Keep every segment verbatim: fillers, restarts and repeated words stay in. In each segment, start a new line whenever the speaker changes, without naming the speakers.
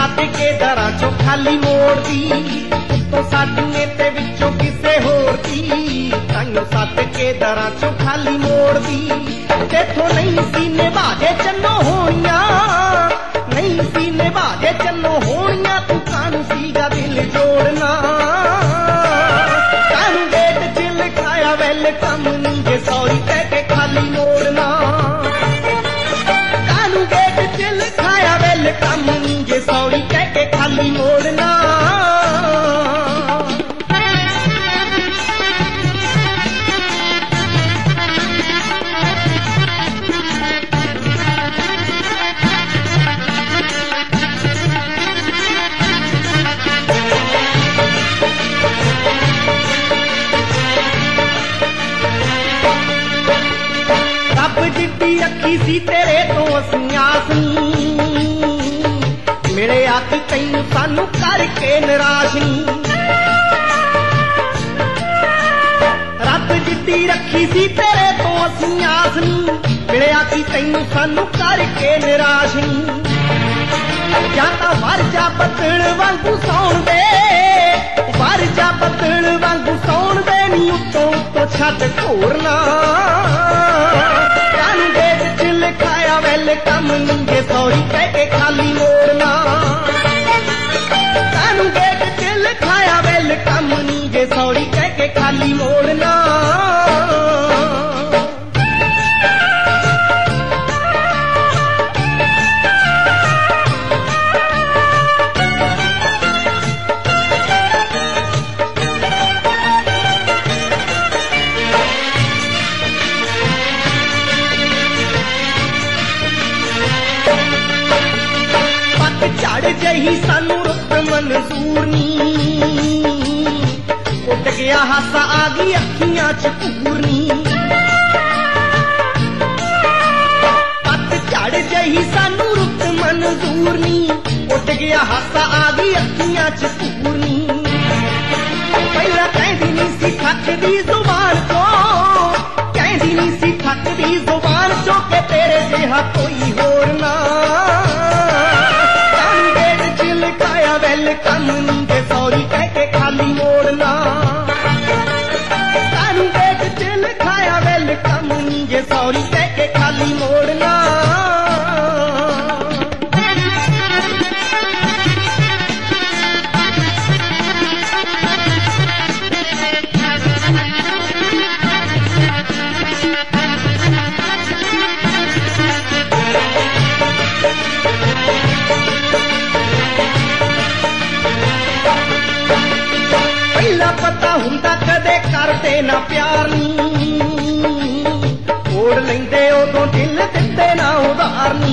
सद के दरां चों खाली मोड़दी तो साडीए ते विचों किसे होर दी ताइयों सद के दरां चों खाली मोड़दी तेथों नहीं सी निभाजे चन्नो होणियां नहीं सी निभाजे चन्नो होणियां तू कानू सीगा दिल जोड़ना कानू गेट च लिखाया वेलकम नी जे सॉरी कह के खाली मोड़ना कानू गेट च लिखाया वेलकम नी जे सॉरी कह के खाली मोड़ना अखी सी तेरे तो असीं आस मिले अख तैनू सानू करके निराश रब जिद्दी रखी सी तेरे तो असीं आस मिले अखी तैनू सानू करके निराश जां तां वर जा बदल वांगू सौण दे वर जा बदल वांगू सौण दे नी उत्तों उत्तों छड्ड घोरना लिखाया वेलकम नी सॉरी कह के खाली मोड़ना सानू गेट च लिखाया वेलकम नी सॉरी कह के खाली मोड़ना जही सानू रुत मंजूर नी उठ गया हासा आ गई अखियां च पूरनी पत झड़ जही सानू रुत मंजूर नी उठ गया हासा आ गई अखियां च पूरनी पहला कहदी नी सी थकदी जुबान चो कहदी नी सी थकदी जुबान चो के तेरे जिहा कोई होर ना वेलकम नी सॉरी कह के खाली मोड़ना सानू गेट च लिखाया वेलकम नी सॉरी कह के खाली मोड़ना पता हुंदा कदे करते ना प्यार नी ओढ़ लेंदे उदों दिल दिंदे ना उधार नी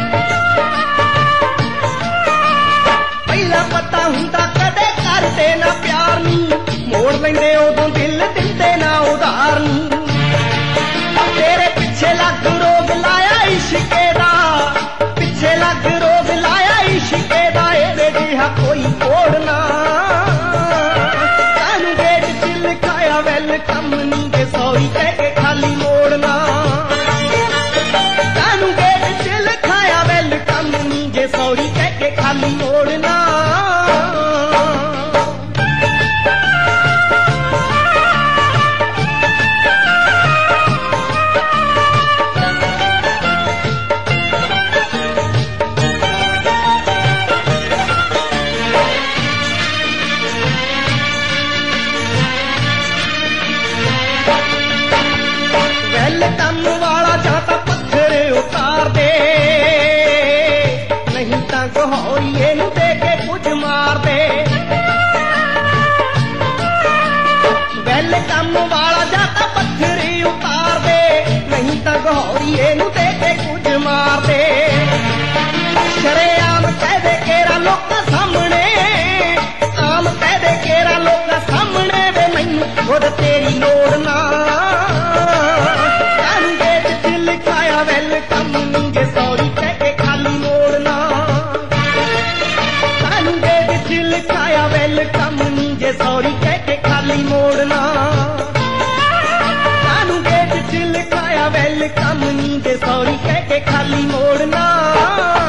पहला पता हुंदा कदे करते ना प्यार नी मोड़ लेंदे उदों दिल दिंदे ना उधार नी तेरे पिछे लग रोग लाया इश्के दा पिछे लग रोग लाया इश्के दा एदे जिहा कोई ओढ़ना वेलकम नी सॉरी कह के खाली मोड़ना सानू गेट च लिखाया वेलकम नी सॉरी कह के खाली मोड़ना वेलकम वाला जाता पत्थर उतार दे नहीं तां गहौरीए नू दे के कुछ मार दे वेलकम वाला जाता पत्थर उतार दे नहीं तां गहौरीए नू दे के कुछ मार दे शरेआम कह दे केरा लोकां सामने आम कह दे केरा लोकां सामने वे मैनू खुद तेरी लोड़ ना वेलकम नी सॉरी कह के खाली मोड़ना सानू गेट च लिखाया वेलकम नी सॉरी कह के खाली मोड़ना सानू गेट च लिखाया वेलकम नी सॉरी कह के खाली मोड़ना।